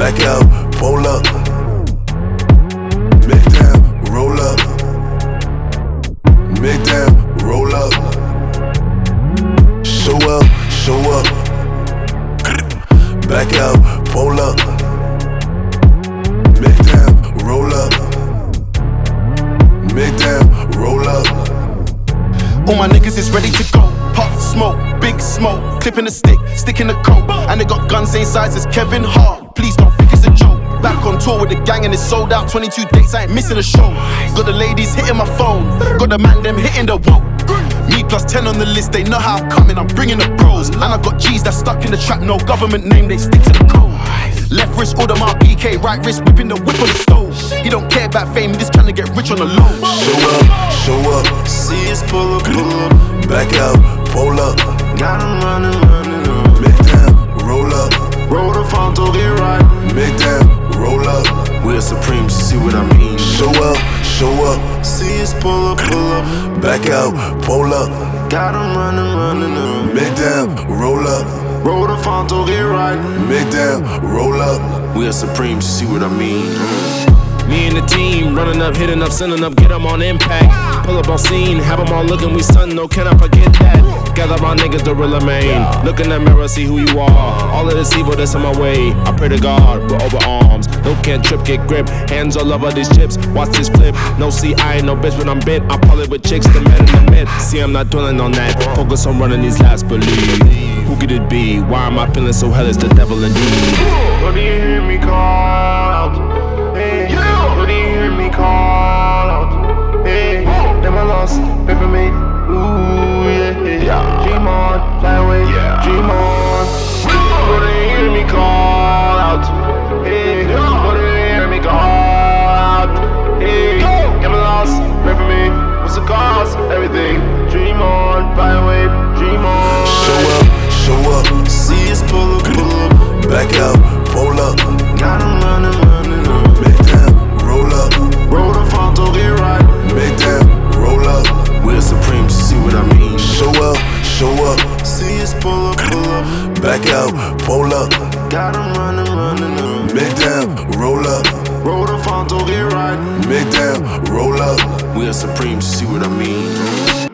back out, pull up. Mid down, roll up. Mid down, roll up. Show up, show up. Back out, pull up. Mid down, roll up. Mid down, roll up. All my niggas is ready to go. Pop smoke, big smoke, clipping the stick, sticking the coat. And they got guns same size as Kevin Hart. Please don't think it's a joke. Back on tour with the gang and it's sold out. 22 dates, I ain't missing a show. Got the ladies hitting my phone, got the man them hitting the whoa. Me plus 10 on the list, they know how I'm coming, I'm bringing the bros. And I got G's that's stuck in the trap, no government name, they stick to the code. Left wrist, order my BK, right wrist, whipping the whip on the stove. He don't care about fame, he just trying to get rich on the low. Show up, See us pull up. back out, pull up. Got 'em running up. Mid down, roll up. Roll the phone to get right. Mid down, roll up. We're supreme, you see what I mean? Show up, See us pull up. back out, pull up. Got 'em running up. Mid down, roll up. Roll the phone to get right. Mid down, roll up. We're supreme, you see what I mean? Me and the team, running up, hitting up, sending up, get them on impact. Pull up on scene, have them all looking, we stun, no, can I forget that? Gather my niggas, the real main. Look in the mirror, see who you are. All of this evil that's on my way. I pray to God, we're over arms. No can't trip, get grip. Hands all over these chips, watch this flip. No, see, I ain't no bitch, but I'm bent. I pull it with chicks, the men in the mid. See, I'm not dwelling on that. Focus on running these laps, believe. Who could it be? Why am I feeling so hell? It's the devil indeed. What do you hear me call out? Hey, what do you hear me call out? Hey, them I lost, pay for me. Ooh, yeah. Dream on, fly away, dream on. What do you hear me call out? Hey, what do you hear me call out? Hey, them I lost, pray for me. What's the cost? Everything. Dream on, fly away, dream on. Show up, See us pull up. back out, pull up. Got 'em running up. Mid down, roll up. Roll the phone to get right. Mid down, roll up. We're supreme, you see what I mean? Show up, See us pull up. back out, pull up. Got 'em running up. Mid down, roll up. Roll the phone to get right. Mid down, roll up. We're supreme, you see what I mean?